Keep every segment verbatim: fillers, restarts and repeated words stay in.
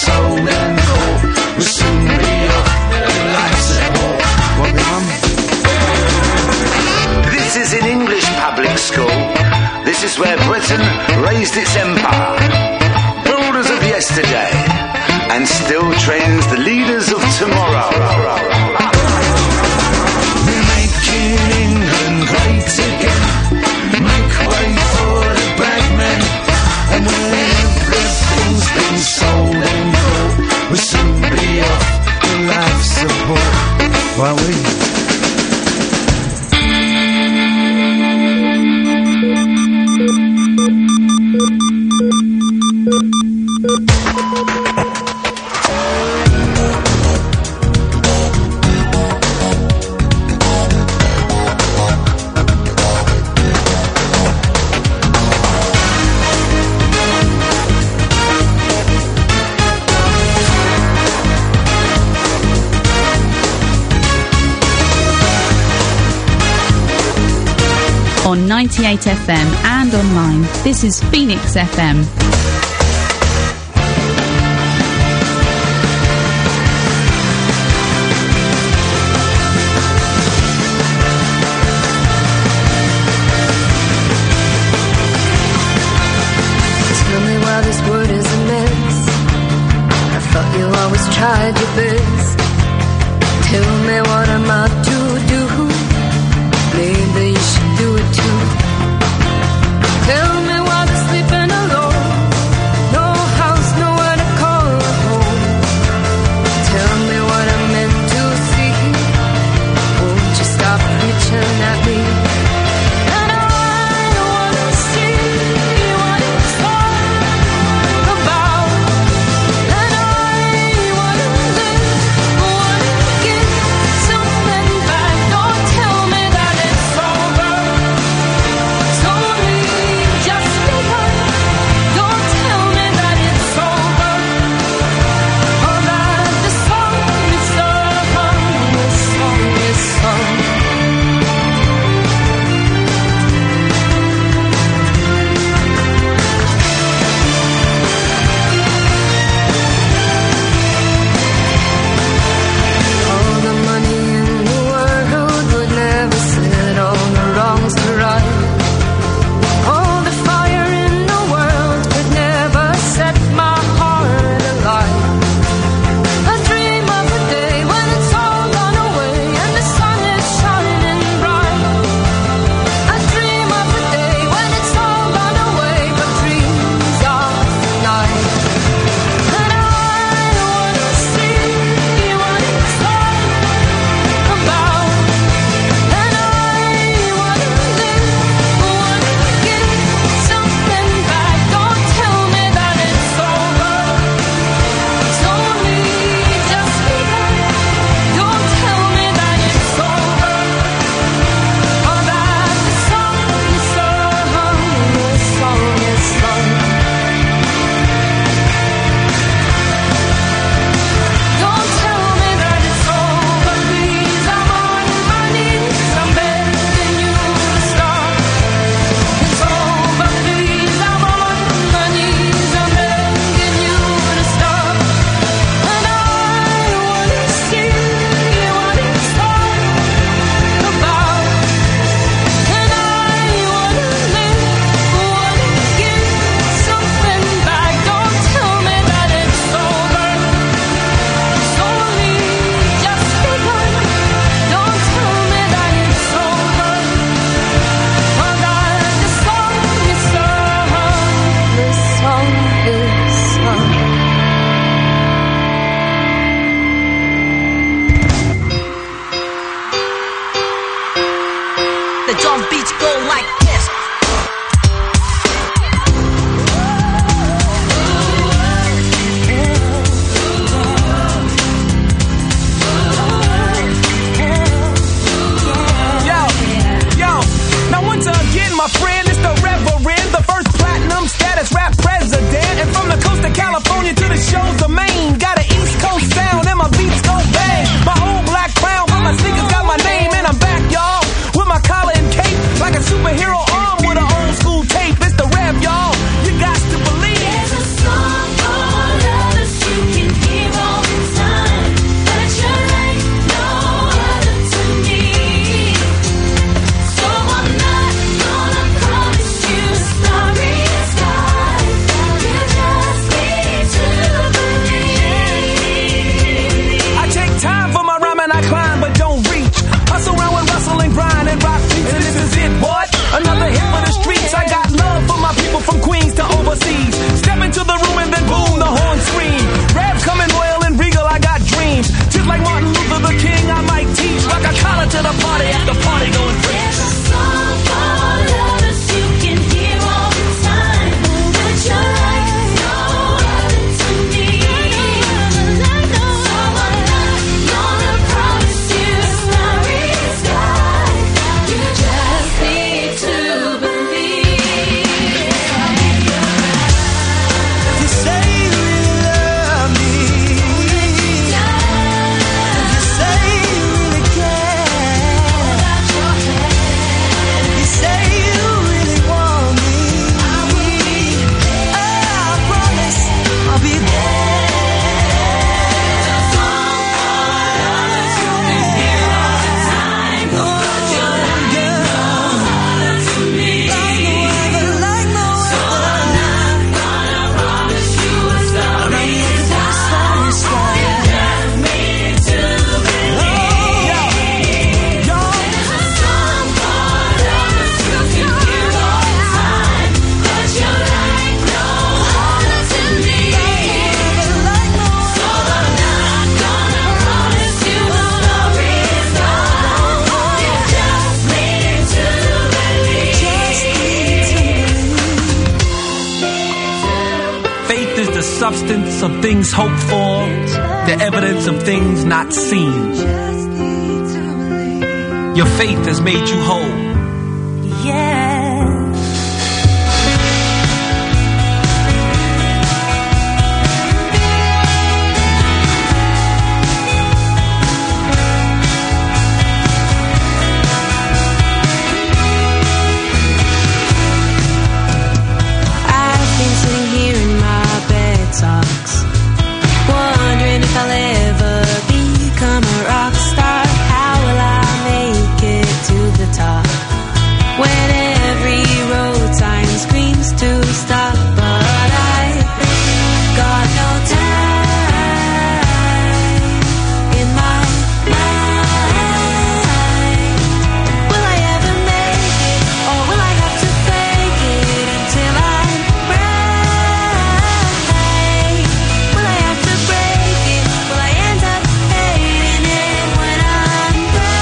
sold and bought will soon be off life support. What the mum? This is an English public school. This is where Britain raised its empire. Builders of yesterday, and still trains the leaders of tomorrow. We're making England great again. Make way for the bagmen. And when everything's been sold and bought, we'll soon be off the life support. Won't we? On ninety-eight F M and online, this is Phoenix F M. Tell me why this world is a mess. I thought you always tried your best. Tell me what am I to do? Maybe you should do it too. Tell me why they're sleeping alone. No house, nowhere to call home. Tell me what I'm meant to see. Won't you stop preaching at me? And I wanna see what it's all about. And I wanna live, wanna get something back. Don't tell me that it's over. It's only just begun. Don't tell me that it's over. Or that the song is sung, the song is sung. All the money in the world would never set all the wrongs to right. All the fire in the world could never set my heart alight. I dream of a day when it's all gone away and the sun is shining bright. I dream of a day when it's all gone away, but dreams are night. And I wanna see what it's all about. And I wanna live, wanna get something back. Don't tell me that it's over. It's only just begun. Don't tell me that it's over. Or that the song is sung, the song is sung. Don't tell me that it's over, please. I'm on my knees, I'm begging you to stop. It's over, please. I'm on my knees, I'm begging you to stop. And I wanna see what it's all about. And I wanna live, wanna get something back. Don't tell me that it's over. It's only just begun. Don't tell me that it's over. Or that the song is sung, the song is sung. The drum beats go like this. Yo, yo, now once again, my friend, it's the Reverend, the first platinum status rap president. And from the coast of California to the shores of Maine, got an East Coast sound and my beats go bang. My old black crown, but my sneakers got my name, and I'm back, y'all, with my collar and cape, like a superhero arm with an old school tape. It's the Rev, y'all. You got to believe. There's a song all over the street. of things hoped for, the evidence of things not seen. Your faith has made you whole. Yeah. Wondering if I'll ever become a rock star. How will I make it to the top when every road sign screams to stop? But I got no time in my mind. Will I ever make it, or will I have to fake it until I'm right? Will I have to break it? Will I end up hating it when I'm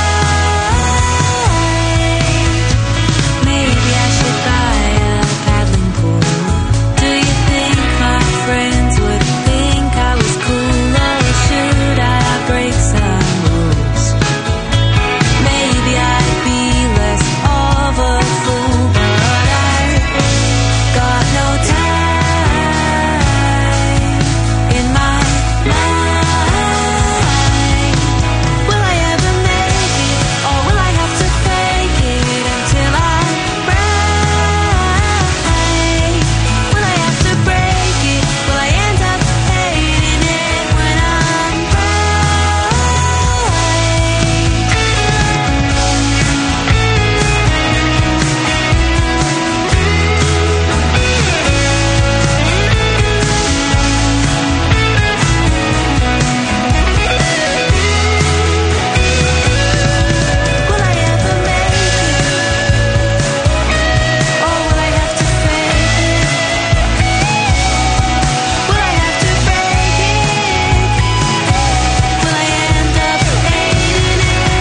right? Maybe I should buy a paddling pool. Do you think my friends would think I was cool, or should I break some rules? Maybe I'd be less of a fool, but I got no time in my mind. Will I ever make it, or will I have to fake it until I'm right? Will I have to break it? Will I end up hating it when I'm Will I ever make it, or will I have to fake it? Will I have to break it? Will I end up hating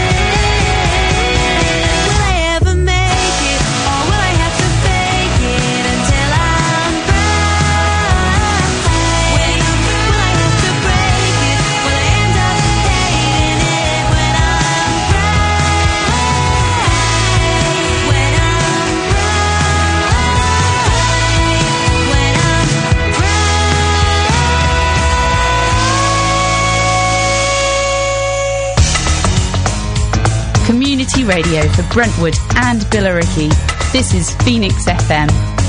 it? Will I ever make it, or will I have to fake it until I'm right? Will I have to break it? Will I end up hating it when I'm right? When I'm Community radio for Brentwood and Billericay. This is Phoenix F M.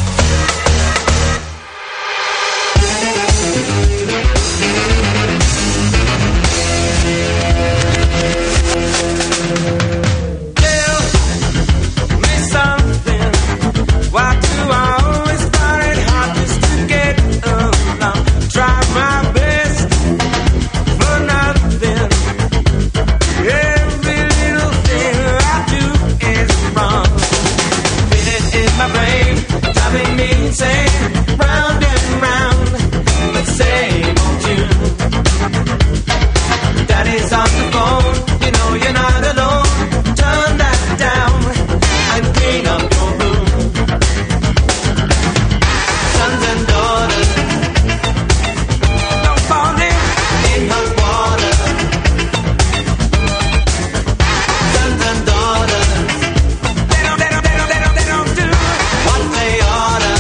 Tell me something. Why do I always find it hard just to get along? Try my best for nothing. Every little thing I do is wrong. Feel it in my brain, driving me insane. Round and round, the same old tune. Daddy's on the phone, you know you're not alone. Turn that down and clean up your room. Sons and daughters, don't fall in in hot water. Sons and daughters, they don't, they don't, they don't, they don't, they don't do what they oughta.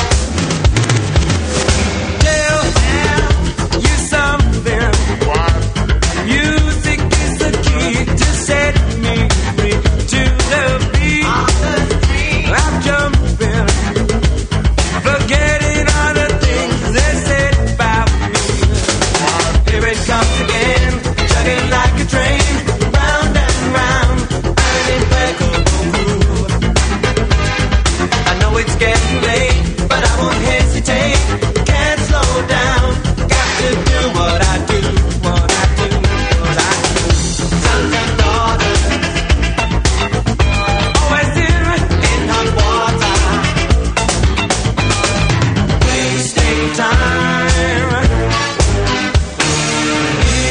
Tell you something. Music is the key to set me free. To the beat, I'm jumping, forgetting all the things they said about me. Here it comes again, chugging like a train, round and round, an impeccable groove. I know it's getting late, but I won't hesitate. Can't slow down, got to do what I do, what I do, what I do. Sons and daughters, always here in hot water, wasting time.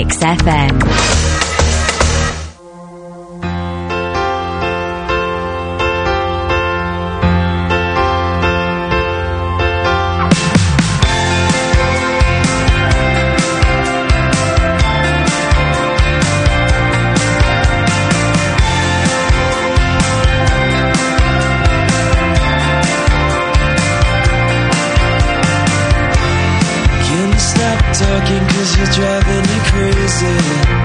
Phoenix F M. Talking 'cause you're driving me crazy.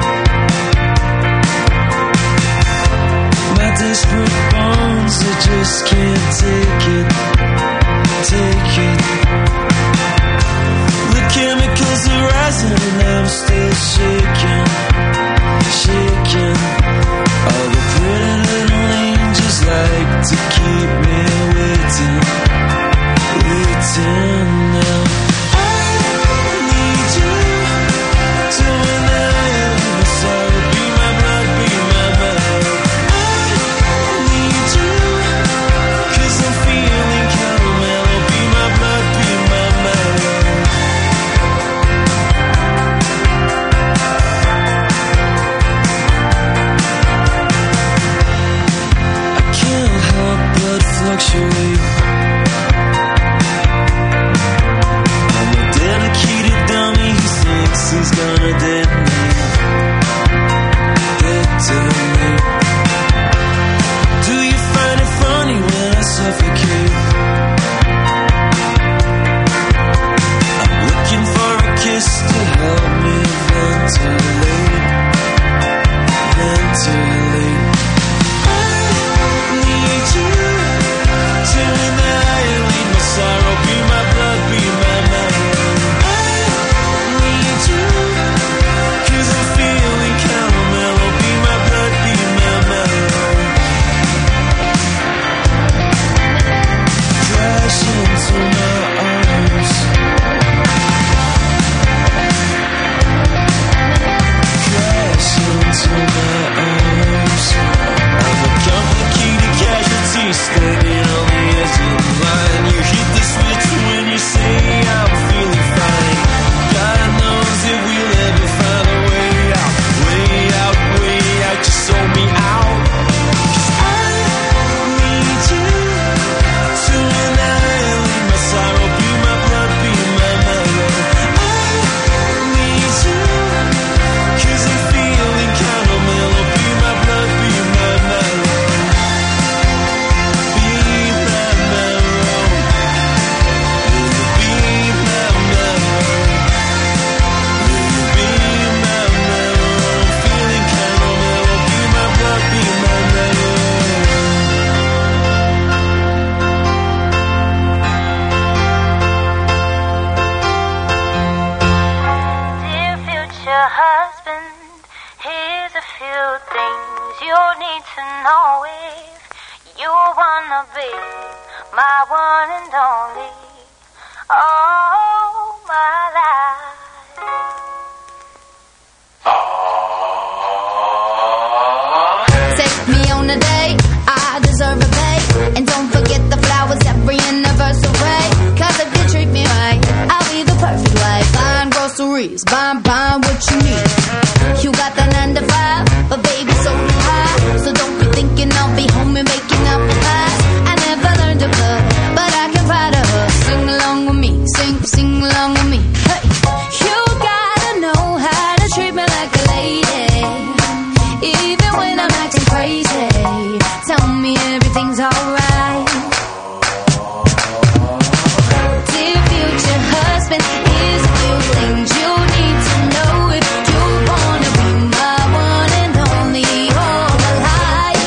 My desperate bones, I just can't take it, take it. The chemicals are rising and I'm still shaking, shaking. All the pretty little angels like to keep me waiting, waiting now. Fluctuate. I'm a dedicated dummy who thinks he's gonna detonate, detonate. Do you find it funny when I suffocate? I'm looking for a kiss to help me ventilate, ventilate. I need you. Tell me that I lead my sorrow, be my blood, be my mind. I need you, 'cause I'm feeling kind of mellow, be my blood, be my mind. Crash into my arms, crash into my arms. I'm a complicated casualty standing on the edge of the line. You hit the switch when you say I'm feeling fine. God knows if we'll ever find a way out, way out, way out. Just sold me out. 'Cause I need you to annihilate my sorrow, be my blood, be my mellow. I need you 'cause I'm feeling kind of mellow, be my blood, be my mellow. My one and only, all my life. Take me on a date, I deserve a date. And don't forget the flowers every anniversary. 'Cause if you treat me right, I'll be the perfect wife. Buying groceries, buying, buying what you need. You got the nine to five, but baby so do I. So don't be thinking I'll be home and making up pies. I never learned to cook, but I can find a hook. Sing along with me, sing, sing along with me. Hey, you gotta know how to treat me like a lady, even when I'm acting crazy. Tell me everything's alright. Dear future husband, here's a few things you need to know if you wanna be my one and only all my life.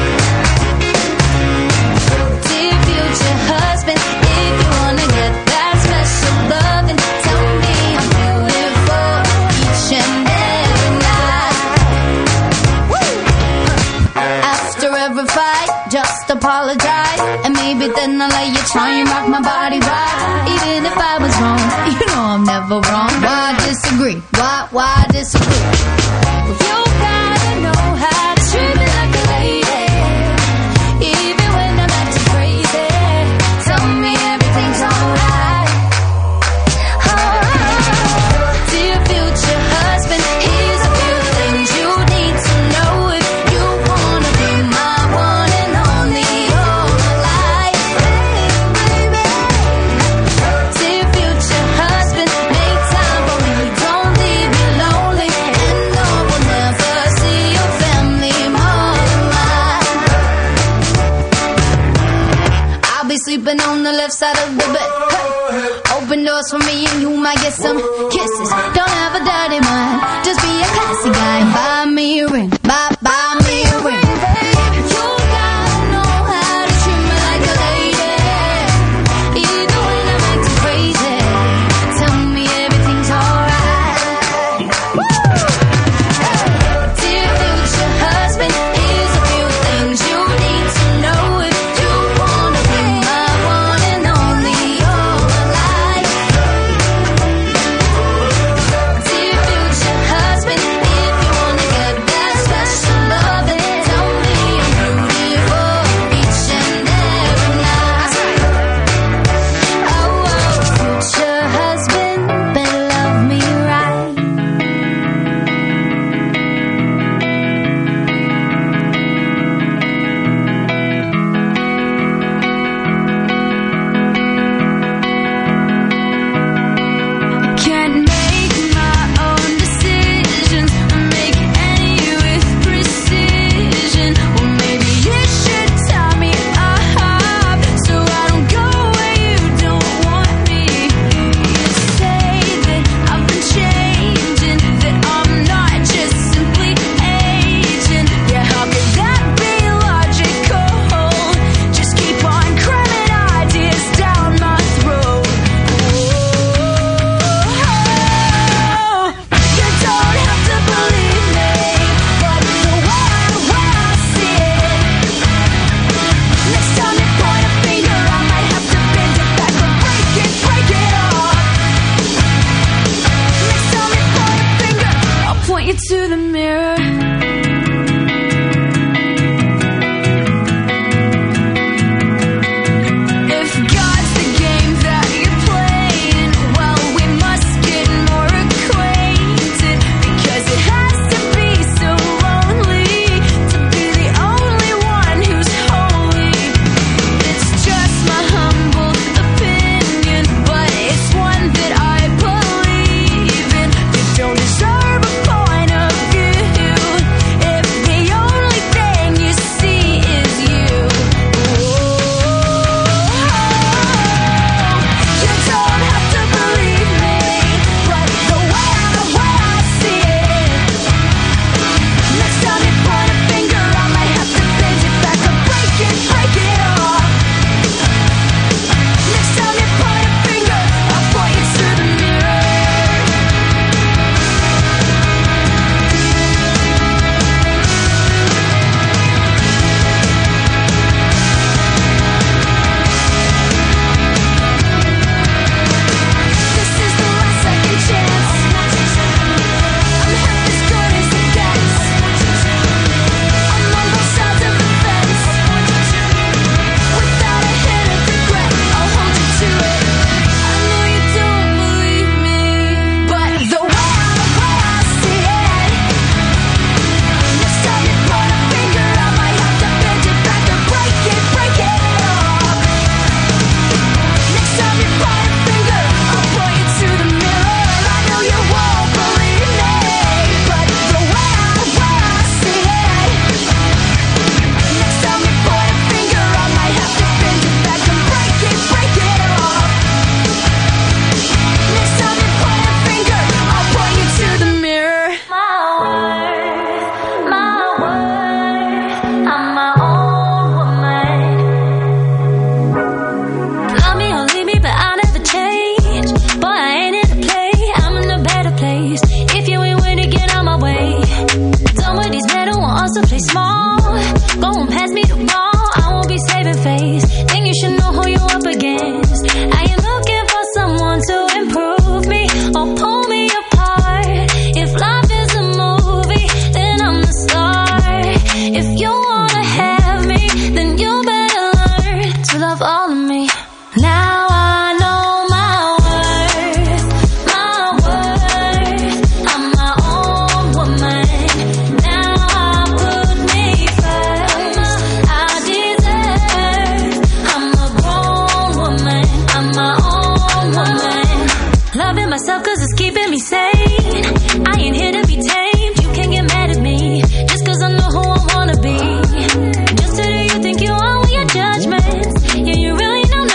Dear future husband, if you wanna get that special love, then tell me I'm beautiful each and every night. Woo! After every fight, just apologize, and maybe then I'll let you try and rock my body right. Even if I was wrong, you know I'm never wrong. Why disagree? Why, why disagree? Well, you gotta know how to treat me like a lady, even when I'm acting crazy. Tell me everything's alright. Oh, dear future husband, here sleeping on the left side of the bed. Hey. Open doors for me and you might get some kisses. Don't have a dirty mind, just be a classy guy. Buy me a ring, buy, buy me a ring. Just who do you think you are with your judgments? Yeah, you really know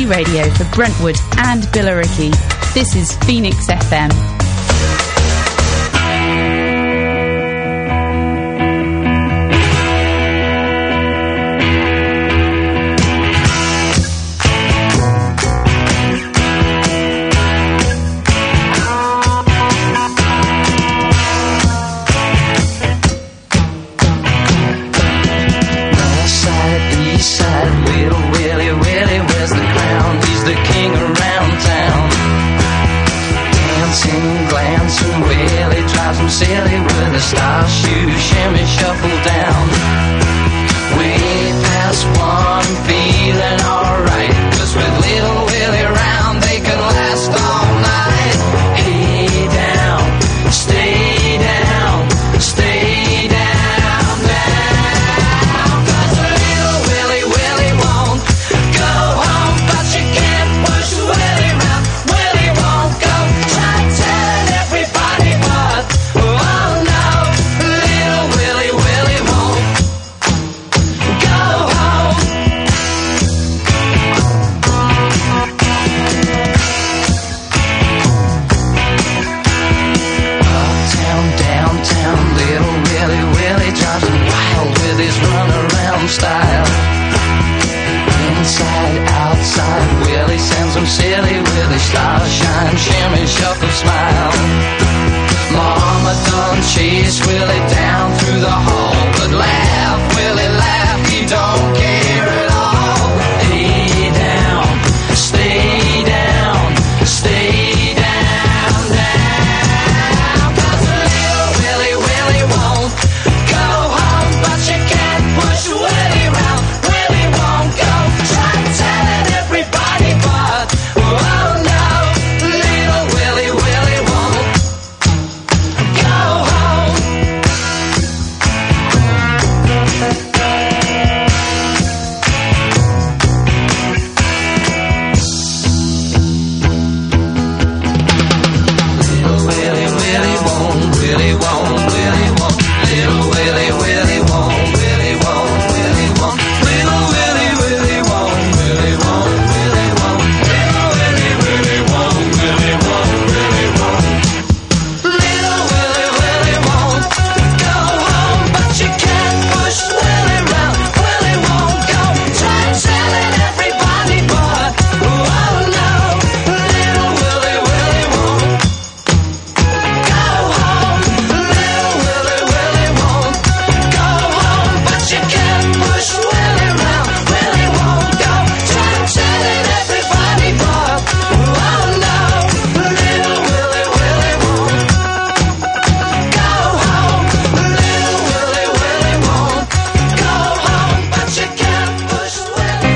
community radio for Brentwood and Billericay. This is Phoenix F M. Silly with a star shoe, shimmy shuffle down. Way past one, feeling alright. Cause with little Willie round, they can last all night. Hey down, stay down, stay down, down. Cause little Willie, Willie won't go home, but you can't push Willie round. Willie won't go, try telling everybody what. Oh no, little Willie, Willie won't go home. Uptown, downtown, little Willie, Willie drives him wild with his runaround style. Inside, outside, Willie sends him silly with his star shine, shimmy, shuffle, smile. Mama done chase Willie down through the hall, but laugh, Willie, laugh, he don't care at all. Hey down, stay down, stay down, down. Cause little Willie, Willie won't go home, but you can't push Willie round. Willie won't go, try telling everybody but, oh no, little Willie, Willie won't go home. Little Willie, Willie won't, Willie won't, Willie won't. Little Willie, Willie won't, Willie won't, Willie won't. Little Willie, Willie won't, Willie won't, Willie won't. Little Willie, Willie won't, Willie won't, Willie won't. Little Willie, Willie won't go home, but you can't push Willie round. Willie won't go, try telling everybody but, oh no, little Willie, Willie won't go home. Little Willie, Willie won't go home, but you can't push Willie round. Willie won't go, try telling everybody but, oh no, little Willie, Willie won't go home. Little Willie, Willie won't go home, but you can't push Willie.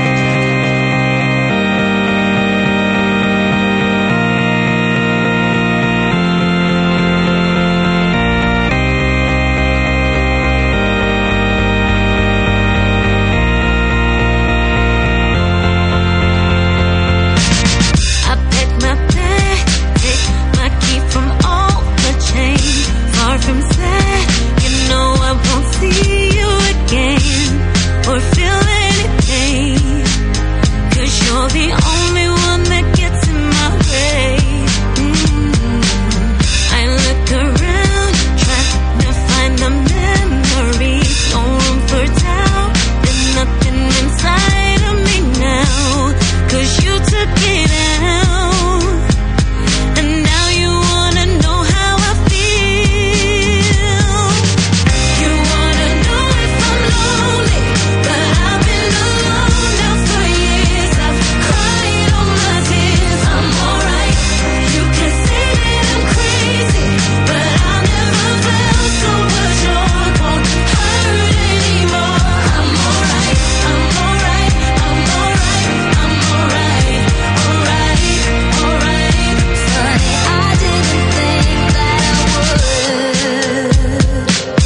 I pack my bag, take my key from all the chain. Far from sad, you know I won't see you again or feel any pain. Cause you're the only one that gets in my way. Mm. I look around, trying to find the memories. No room for doubt, there's nothing inside of me now. Cause you took it out, and now you wanna know how I feel. You wanna know if I'm lonely, but I've been alone now for years. I've cried all my tears, I'm alright. You can say that I'm crazy, but I never felt so much joy. Won't hurt anymore. I'm alright, I'm alright, I'm alright, I'm alright, alright, alright. Sorry, I didn't think that I would.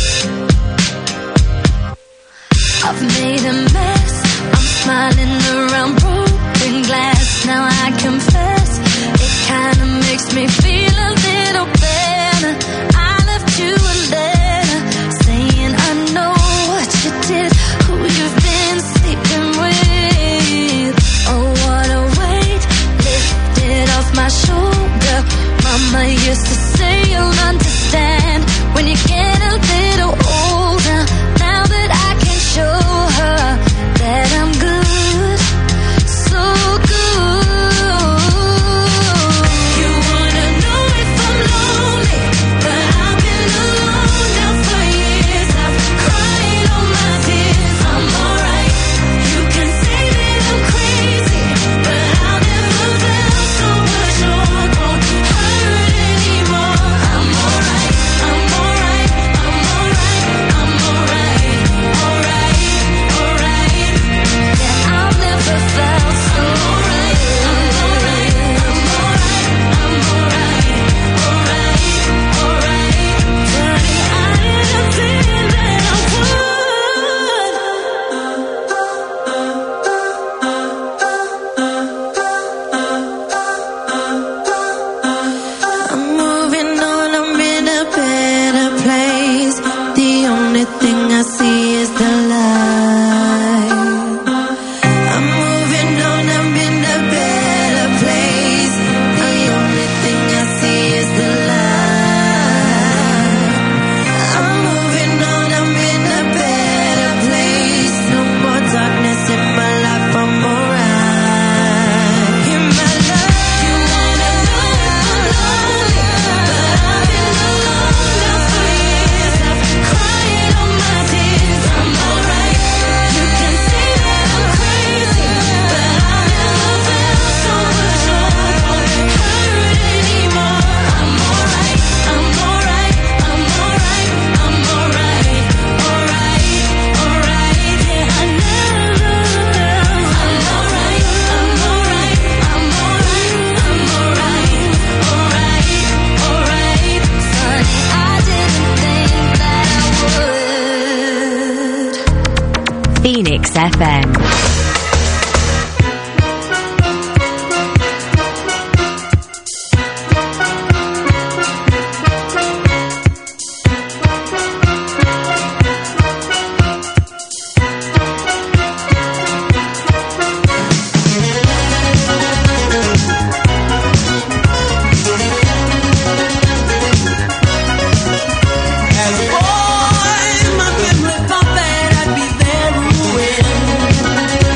I've made a mess, I'm smiling around broken glass. Now I confess, it kinda makes me feel a little better. I left you a letter saying I know what you did, who you've been sleeping with. Oh, what a thing I see is the light. I'm moving on, I'm in a better place. The only thing I see is the light. I'm moving on, I'm in a better place. No more darkness in my life, I'm alright. In my life, you wanna know I'm lonely, but I've been alone now for years. I've been crying all my tears. I'm alright. You can say that I'm crazy, but I've never felt so much love. Don't hurt anymore. I'm alright. I'm alright. I'm alright. I'm alright. Alright. Alright. Yeah, I never felt. I'm alright. I'm alright. I'm alright. I'm alright. Alright. Alright. Funny, I didn't think that I would. Phoenix F M. As a boy, my grip would thought that I'd be there ruined.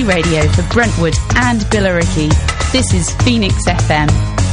community radio for Brentwood and Billericay. This is Phoenix F M.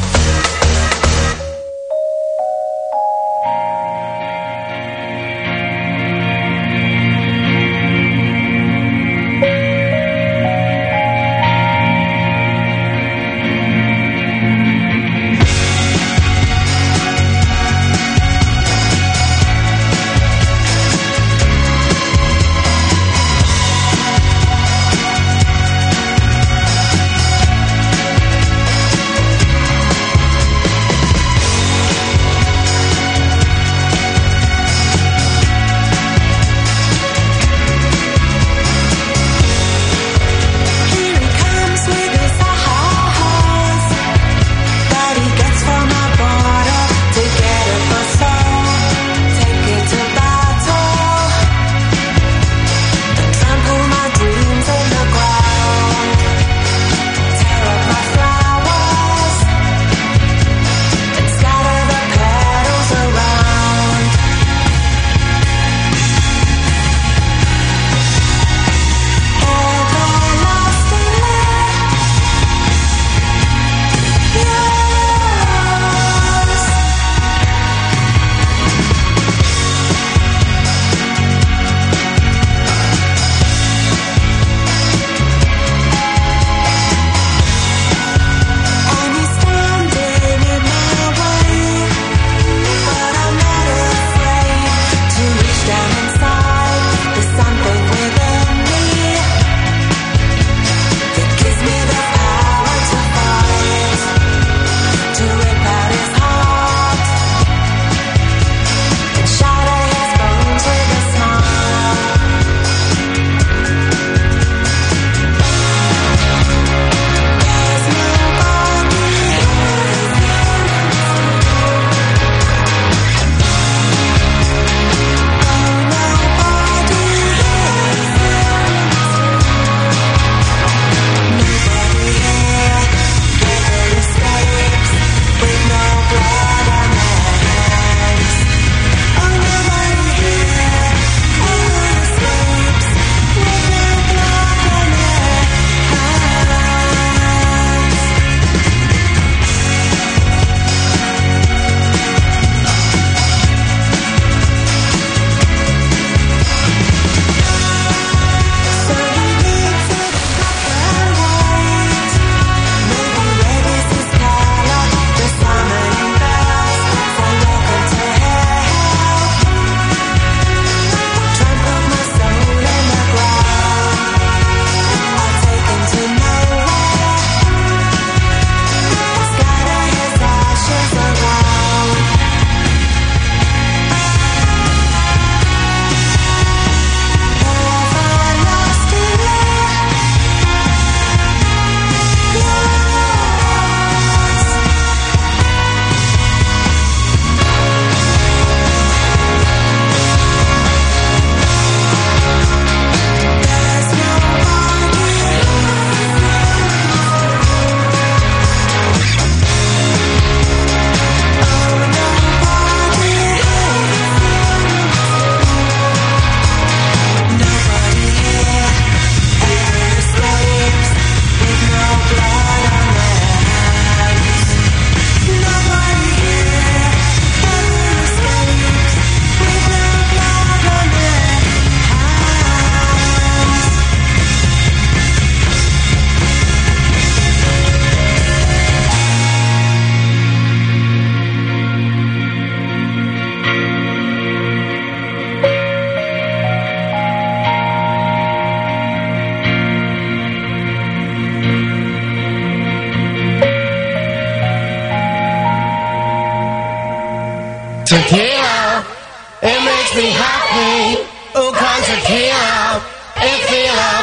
Tequila, it makes me happy. Oh, come tequila, it feels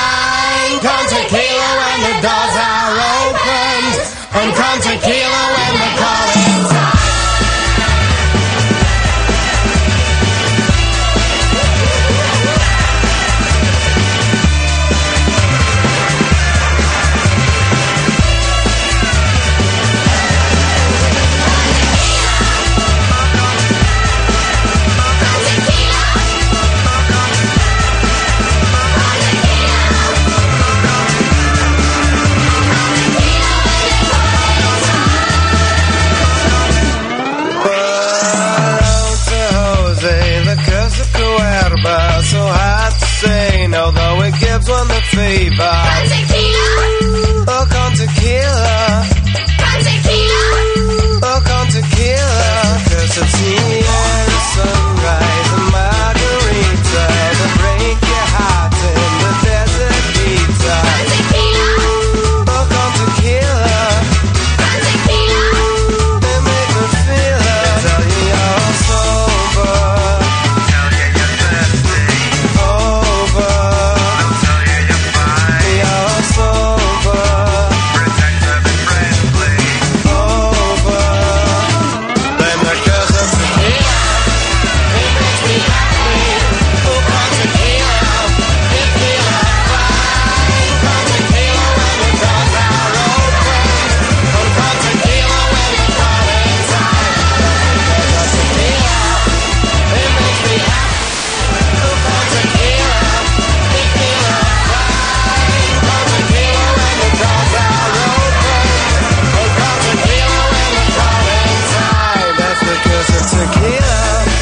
fine. Come tequila when the doors are opened, and come tequila when the call is time. Tequila. fever. Con tequila. Oh, con tequila. Con tequila. Oh, con tequila. Cause it's the sunrise and margarita to break your heart in the desert heat. Con tequila. Oh, con tequila. Con tequila. They make me feel it. Tell you you're sober. Tell you you're thirsty. Over. They'll tell you you're fine. You're sober. Protective and friendly. Over. Then the curse of tequila. It makes me happy. Oh, con tequila. It feels fine. Con tequila when the doors are open. Oh, con tequila when the calling time. Con tequila. It makes me happy. Oh, con tequila. It feels fine. Con tequila when the doors are open. Oh, con tequila when the calling time. That's because of tequila.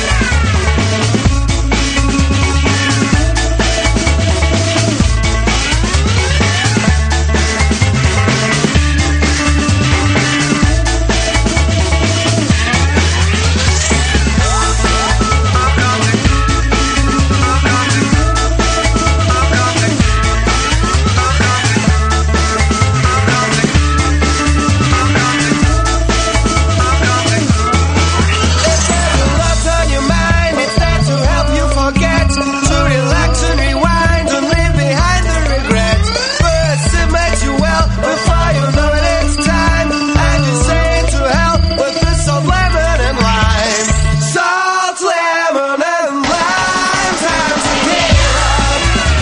What's on your mind? It's there to help you forget, to relax and rewind and leave behind the regrets. First it makes you well before you know it, it's time. And you say to hell with the salt, lemon and lime. Salt, lemon and lime. Time to get up.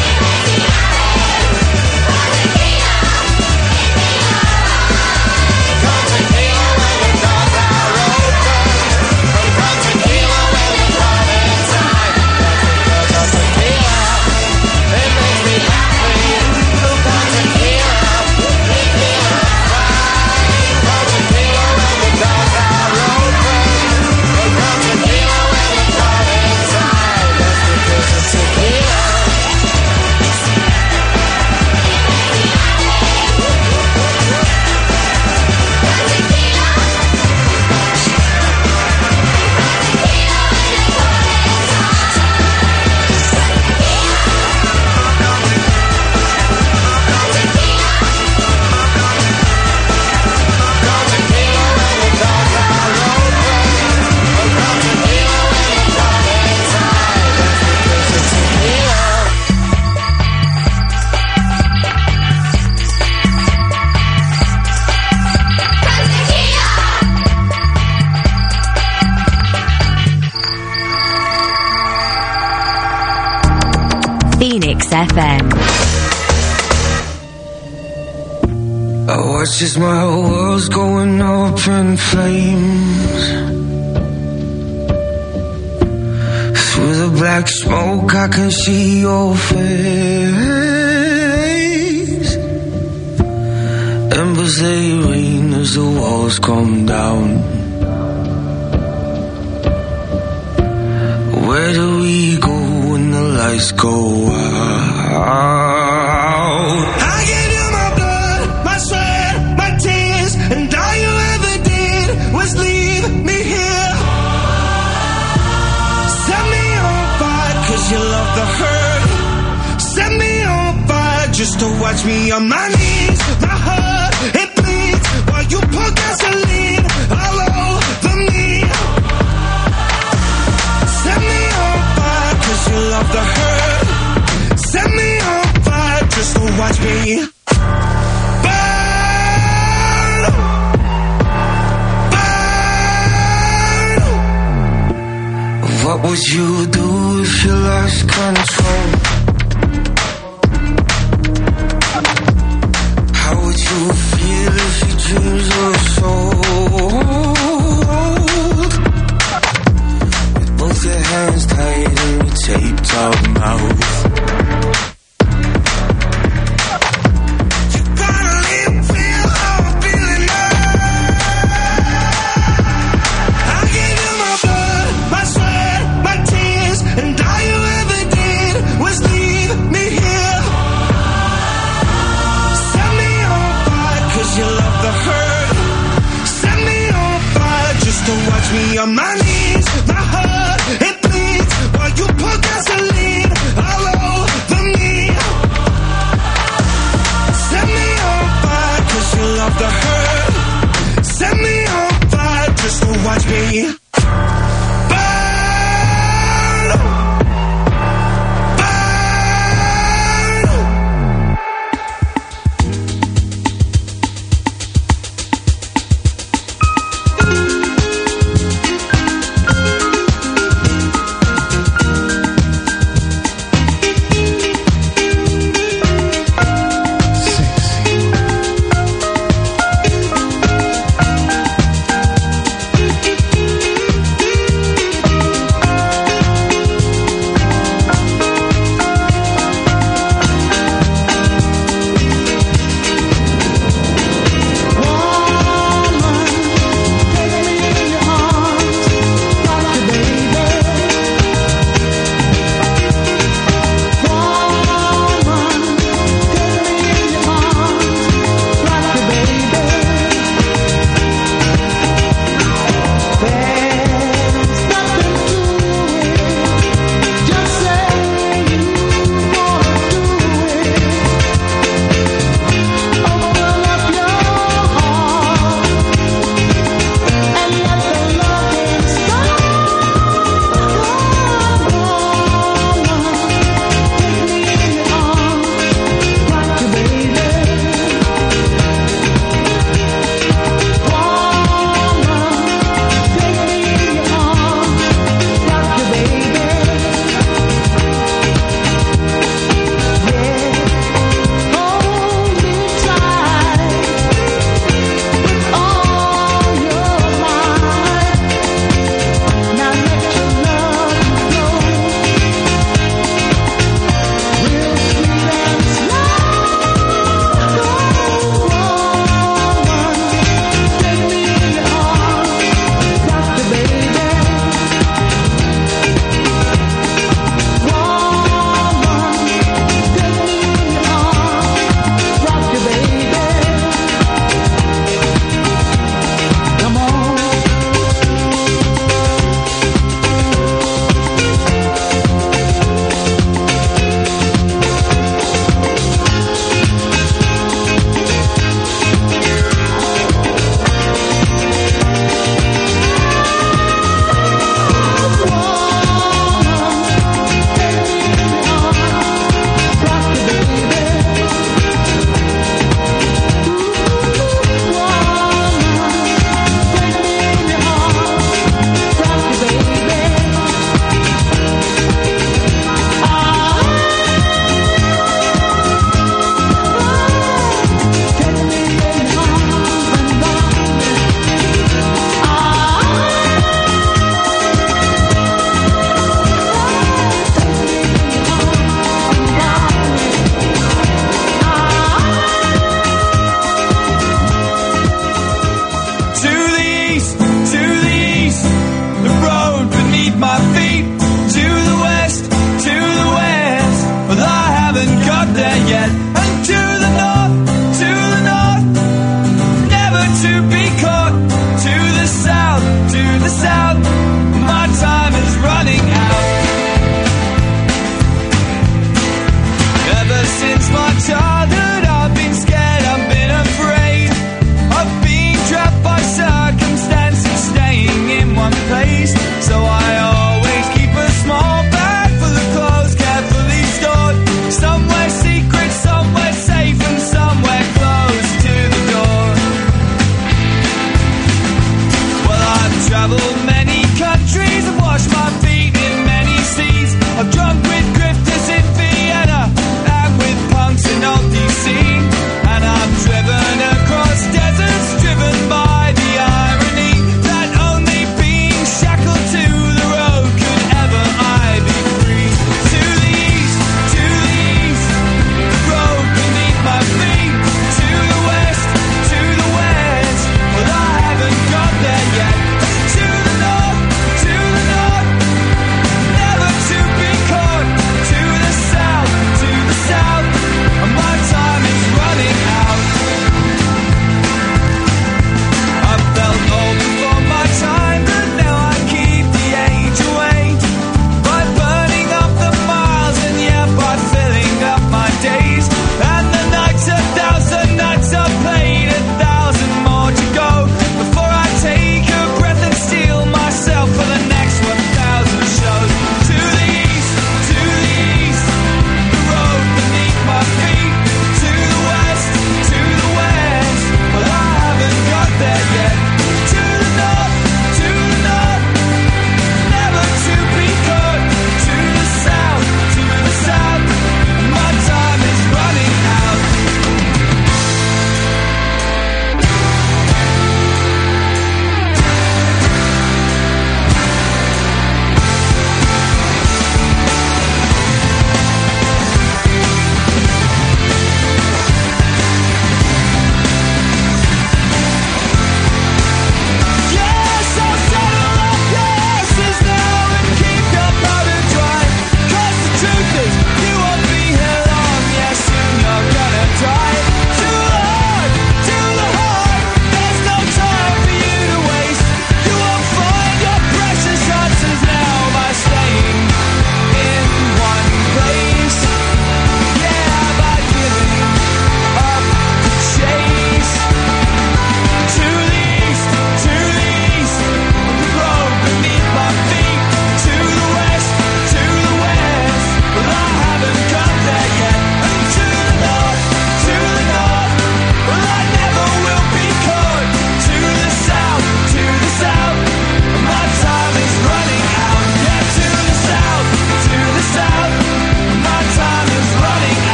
Con tequila when the doors are open. Con tequila when the calling time. That's because of tequila. It makes me happy. Oh, con tequila. It feels fine. Con tequila when the doors are open. Oh, con tequila when the calling time. That's because of tequila. Con tequila when the doors are open. Oh, con tequila when the calling time. That's because of tequila. Con tequila. Phoenix F M. I watch as my world's going up in flames. Through the black smoke I can see your face. Embers they rain as the walls come down. Where do we go when the lights go out? I gave you my blood, my sweat, my tears, and all you ever did was leave me here. Set me on fire cause you love the hurt. Set me on fire just to watch me on my knees. My heart, it bleeds while you pour gasoline all over me. Set me on fire cause you love the hurt. Set me on fire just to watch me burn. Burn. What would you do if you lost control? How would you feel if your dreams were sold? With both your hands tied in your taped up mouth. You gotta live, feel how I'm feeling now. I gave you my blood, my sweat, my tears, and all you ever did was leave me here.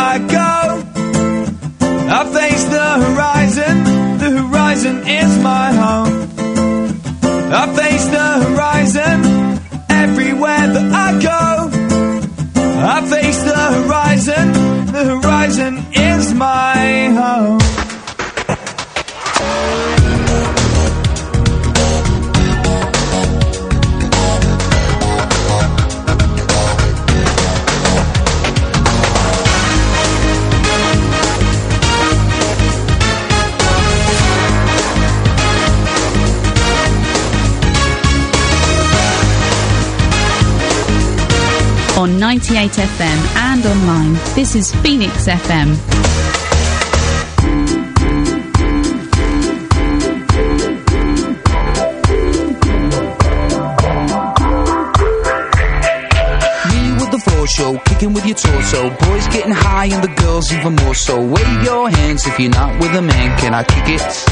I go. I face the horizon, the horizon is my home. I face the horizon, everywhere that I go. I face the horizon, the horizon is my home. On ninety-eight F M and online, this is Phoenix F M. Show, kicking with your torso. Boys getting high and the girls even more so. Wave your hands if you're not with a man. Can I kick it?